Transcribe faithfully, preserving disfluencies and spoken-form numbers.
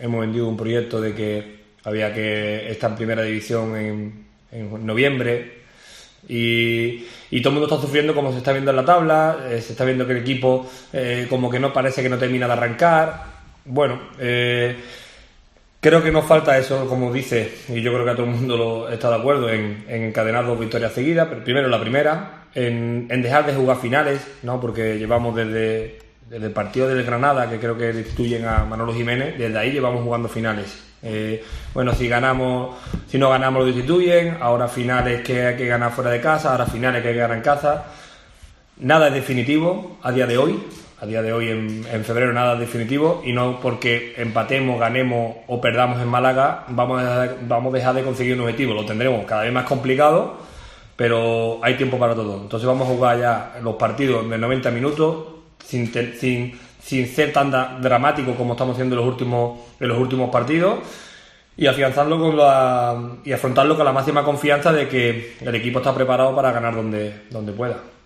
hemos vendido un proyecto de que había que estar en primera división en, en noviembre y, y todo el mundo está sufriendo como se está viendo en la tabla, eh, se está viendo que el equipo eh, como que no parece que no termina de arrancar. Bueno, eh, creo que nos falta eso, como dice, y yo creo que a todo el mundo lo está de acuerdo, en, en encadenar dos victorias seguidas, pero primero la primera, en, en dejar de jugar finales, ¿no? Porque llevamos desde, desde el partido del Granada, que creo que destituyen a Manolo Jiménez, desde ahí llevamos jugando finales. Eh, bueno, si ganamos, si no ganamos lo destituyen, ahora finales que hay que ganar fuera de casa, ahora finales que hay que ganar en casa. Nada es definitivo a día de hoy. A día de hoy, en, en febrero, nada definitivo, y no porque empatemos, ganemos o perdamos en Málaga vamos a, dejar, vamos a dejar de conseguir un objetivo. Lo tendremos cada vez más complicado, pero hay tiempo para todo. Entonces vamos a jugar ya los partidos de noventa minutos sin, te, sin, sin ser tan da, dramáticos como estamos haciendo en los últimos, en los últimos partidos, y afianzarlo con la, y afrontarlo con la máxima confianza de que el equipo está preparado para ganar donde, donde pueda.